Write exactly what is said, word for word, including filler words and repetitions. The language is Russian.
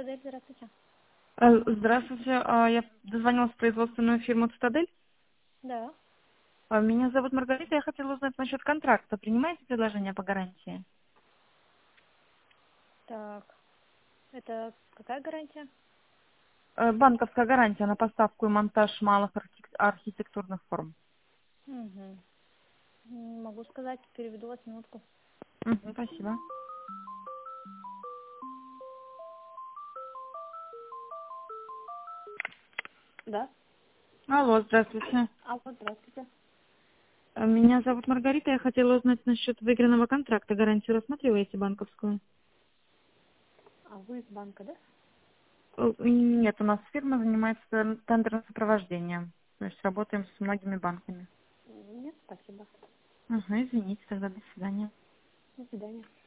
Цитадель, здравствуйте. Э, Здравствуйте, а, я дозвонилась в производственную фирму «Цитадель». Да. А, Меня зовут Маргарита, я хотела узнать насчет контракта. Принимаете предложение по гарантии? Так, это какая гарантия? Э, Банковская гарантия на поставку и монтаж малых архитек- архитектурных форм. Угу. Могу сказать, переведу вас минутку. Мгм, спасибо. Да. Алло, здравствуйте. А вот, здравствуйте. Э, Меня зовут Маргарита, я хотела узнать насчет выигранного контракта. Гарантию рассматриваете банковскую? А вы из банка, да? Э, Нет, у нас фирма занимается тен- тендерным сопровождением. То есть работаем с многими банками. Нет, спасибо. Ага, извините, тогда до свидания. До свидания.